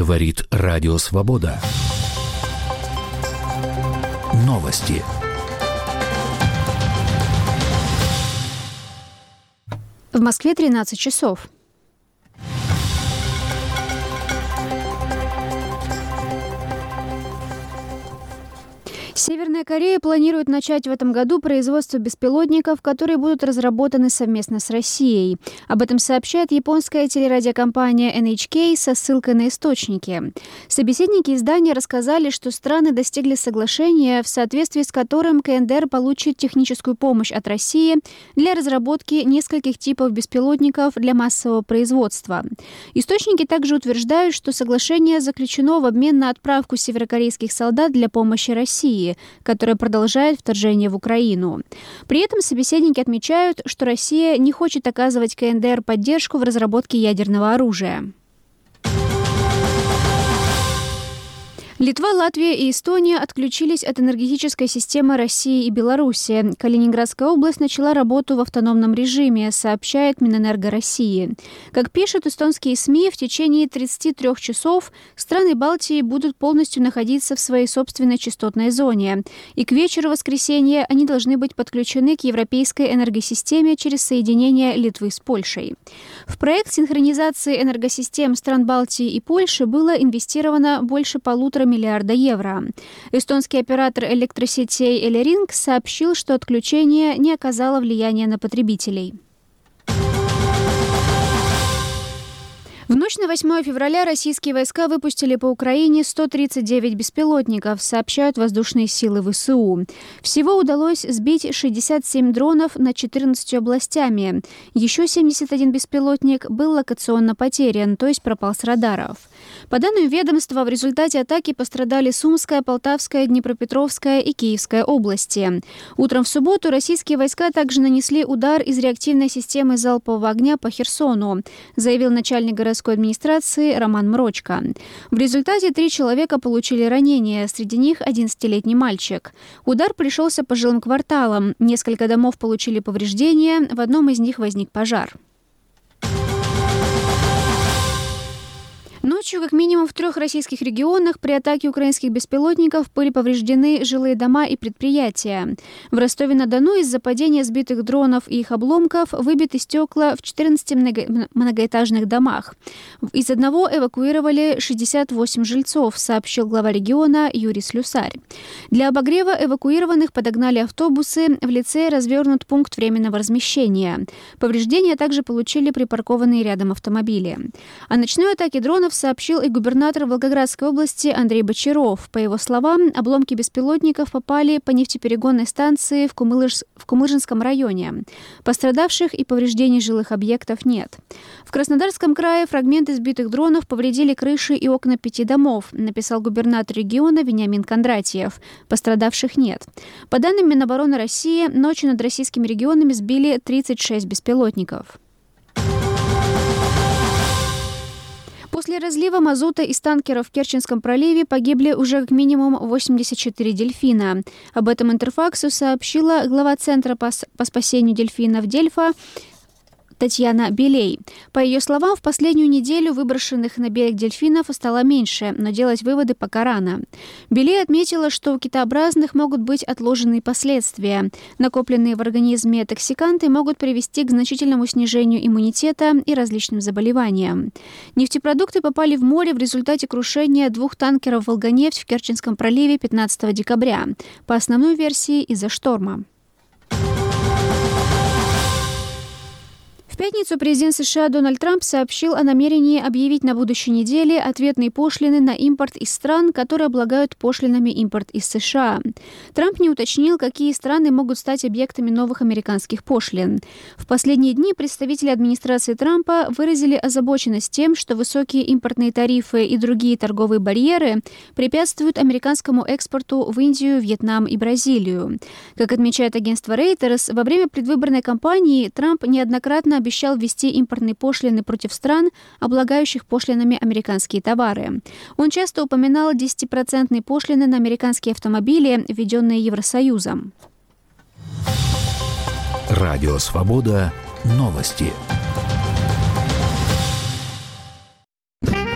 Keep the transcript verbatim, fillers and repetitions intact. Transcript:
Говорит Радио Свобода. Новости. В Москве тринадцать часов. Северная Корея планирует начать в этом году производство беспилотников, которые будут разработаны совместно с Россией. Об этом сообщает японская телерадиокомпания эн эйч кей со ссылкой на источники. Собеседники издания рассказали, что страны достигли соглашения, в соответствии с которым ка эн дэ эр получит техническую помощь от России для разработки нескольких типов беспилотников для массового производства. Источники также утверждают, что соглашение заключено в обмен на отправку северокорейских солдат для помощи России, которая продолжает вторжение в Украину. При этом собеседники отмечают, что Россия не хочет оказывать ка эн дэ эр поддержку в разработке ядерного оружия. Литва, Латвия и Эстония отключились от энергетической системы России и Беларуси. Калининградская область начала работу в автономном режиме, сообщает Минэнерго России. Как пишут эстонские СМИ, в течение тридцати трёх часов страны Балтии будут полностью находиться в своей собственной частотной зоне. И к вечеру воскресенья они должны быть подключены к европейской энергосистеме через соединение Литвы с Польшей. В проект синхронизации энергосистем стран Балтии и Польши было инвестировано больше полутора миллиарда евро. Эстонский оператор электросетей Элеринг сообщил, что отключение не оказало влияния на потребителей. В ночь на восьмое февраля российские войска выпустили по Украине сто тридцать девять беспилотников, сообщают воздушные силы вэ эс у. Всего удалось сбить шестьдесят семь дронов над четырнадцатью областями. Еще семьдесят один беспилотник был локационно потерян, то есть пропал с радаров. По данным ведомства, в результате атаки пострадали Сумская, Полтавская, Днепропетровская и Киевская области. Утром в субботу российские войска также нанесли удар из реактивной системы залпового огня по Херсону, заявил начальник городской администрации Роман Мрочко. В результате три человека получили ранения, среди них одиннадцатилетний мальчик. Удар пришелся по жилым кварталам. Несколько домов получили повреждения, в одном из них возник пожар. Ночью, как минимум в трех российских регионах, при атаке украинских беспилотников были повреждены жилые дома и предприятия. В Ростове-на-Дону из-за падения сбитых дронов и их обломков выбиты стекла в четырнадцати много... многоэтажных домах. Из одного эвакуировали шестьдесят восемь жильцов, сообщил глава региона Юрий Слюсарь. Для обогрева эвакуированных подогнали автобусы, в лицее развернут пункт временного размещения. Повреждения также получили припаркованные рядом автомобили. О ночной атаке дронов сообщил и губернатор Волгоградской области Андрей Бочаров. По его словам, обломки беспилотников попали по нефтеперегонной станции в, Кумылыж... в Кумылжинском районе. Пострадавших и повреждений жилых объектов нет. В Краснодарском крае фрагменты сбитых дронов повредили крыши и окна пяти домов, написал губернатор региона Вениамин Кондратьев. Пострадавших нет. По данным Минобороны России, ночью над российскими регионами сбили тридцать шесть беспилотников. После разлива мазута из танкеров в Керченском проливе погибли уже как минимум восемьдесят четыре дельфина. Об этом Интерфаксу сообщила глава Центра по, по спасению дельфинов Дельфа Татьяна Белей. По ее словам, в последнюю неделю выброшенных на берег дельфинов стало меньше, но делать выводы пока рано. Белей отметила, что у китообразных могут быть отложенные последствия. Накопленные в организме токсиканты могут привести к значительному снижению иммунитета и различным заболеваниям. Нефтепродукты попали в море в результате крушения двух танкеров «Волгонефть» в Керченском проливе пятнадцатого декабря. По основной версии, из-за шторма. В пятницу президент США Дональд Трамп сообщил о намерении объявить на будущей неделе ответные пошлины на импорт из стран, которые облагают пошлинами импорт из США. Трамп не уточнил, какие страны могут стать объектами новых американских пошлин. В последние дни представители администрации Трампа выразили озабоченность тем, что высокие импортные тарифы и другие торговые барьеры препятствуют американскому экспорту в Индию, Вьетнам и Бразилию. Как отмечает агентство Reuters, во время предвыборной кампании Трамп неоднократно обещал обещал ввести импортные пошлины против стран, облагающих пошлинами американские товары. Он часто упоминал десятипроцентные пошлины на американские автомобили, введенные Евросоюзом. Радио «Свобода». Новости.